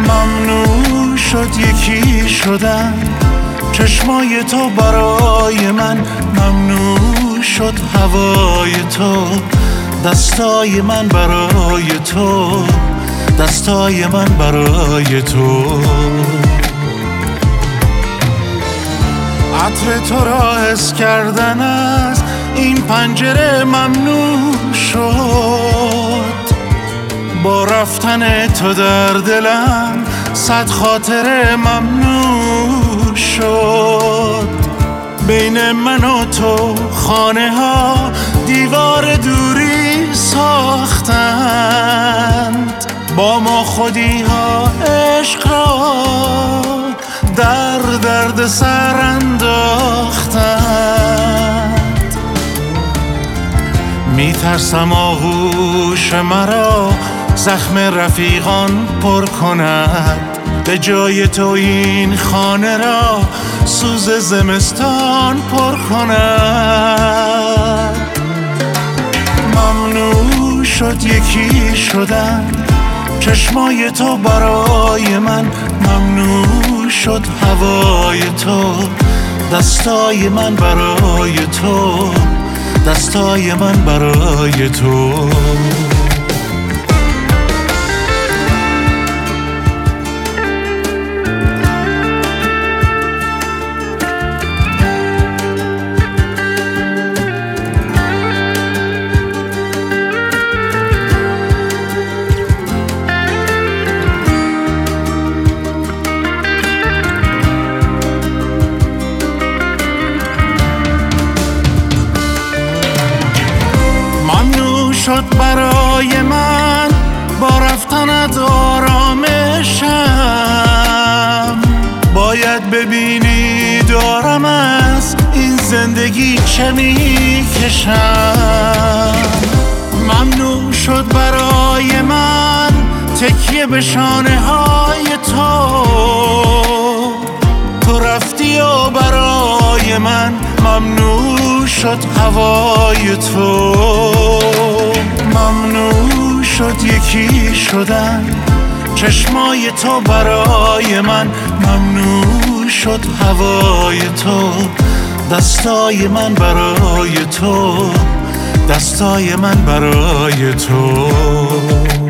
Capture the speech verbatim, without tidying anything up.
ممنوع شد یکی شدن چشمای تو برای من، ممنوع شد هوای تو، دستای من برای تو، دستای من برای تو. عطر تو را حس کردن از این پنجره ممنوع شد، با رفتن تو در دلم صد خاطره ممنوع شد. بین من و تو خانه ها دیوار دوری ساختند، با ما خودی ها عشق را در درد سر انداختند. میترسم آغوش مرا زخم رفیقان پر کند، به جای تو این خانه را سوز زمستان پر کند. ممنوع شد یکی شدن چشمای تو برای من، ممنوع شد هوای تو، دستای من برای تو، دستای من برای تو. شد برای من با رفتنت آرامشم، باید ببینی دارم از این زندگی چه میکشم. ممنوع شد برای من تکیه به شانه های تو، تو رفتی و برای من ممنوع شد هوای تو. ممنوع شد یکی شدن چشمای تو برای من، ممنوع شد هوای تو، دستای من برای تو، دستای من برای تو.